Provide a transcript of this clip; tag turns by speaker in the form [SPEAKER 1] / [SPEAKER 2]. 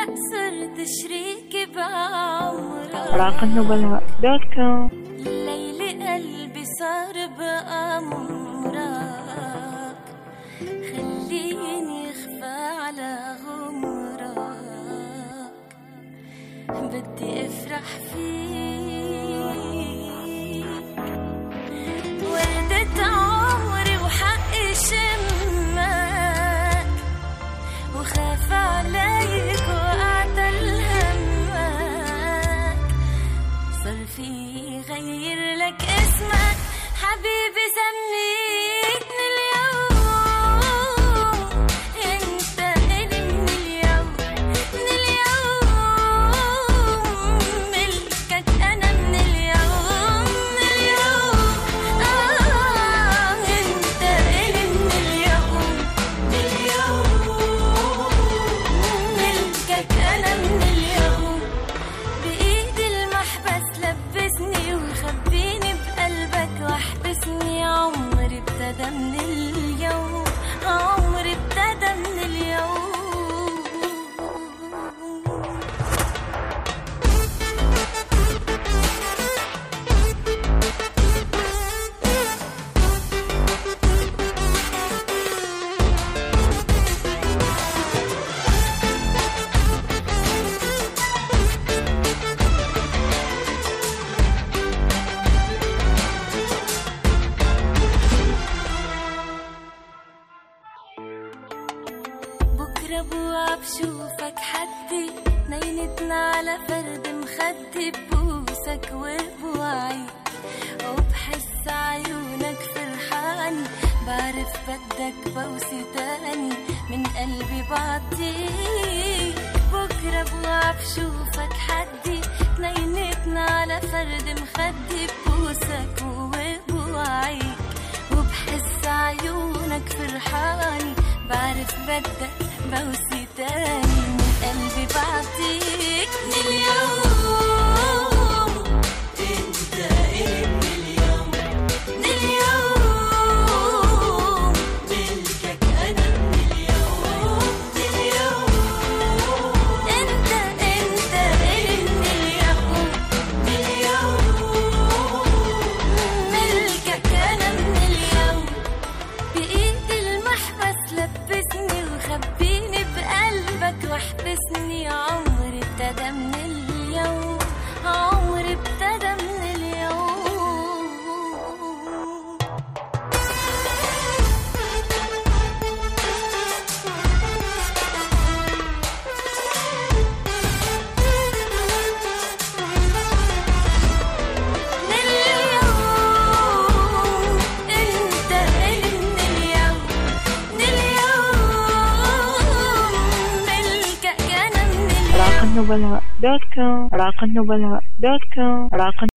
[SPEAKER 1] صرت شريكي بعمرك.
[SPEAKER 2] راقنبلاء.com.
[SPEAKER 1] ليلي قلبي صار بأمرك، خليني اخفى على غمرك، بدي افرح فيك. وردة عمري وحقي شمك، وخاف عليك وقعت همك. صار في غير لك اسمك حبيبي، سميتني اليوم. انت إلي من اليوم، من اليوم ملكك انا من اليوم، من اليوم. انت إلي من اليوم، من اليوم ملكك انا من اليوم. بايدي المحبس لبسني وخبيني بقلبك واحبسني. عمري ابتدى من اليوم، عمري ابتدى من اليوم. بكرة بوعى بشوفك حدي، نينتنا على فرد مخدي، ببوسك وبوعيك وبحس عيونك فرحاني. بعرف بدك بوسي تاني من قلبي بعطيك. بكرة بوعى بشوفك حدي، نينتنا على فرد مخدي، ببوسك وبوعيك وبحس عيونك فرحاني. بعرف بدك بوسي تاني من قلبي بعطيك. من اليوم انت إلي من اليوم، من اليوم ملكك انا من اليوم، من اليوم. انت إلي من اليوم، من اليوم ملكك انا من اليوم. بإيدي المحبس لبسني وخبيني بقلبك واحبسني. عمري ابتدى من اليوم، عمري ابتدى من اليوم. من اليوم انت إلي من اليوم، من اليوم ملكك انا من اليوم.
[SPEAKER 2] راقنبلاء.com.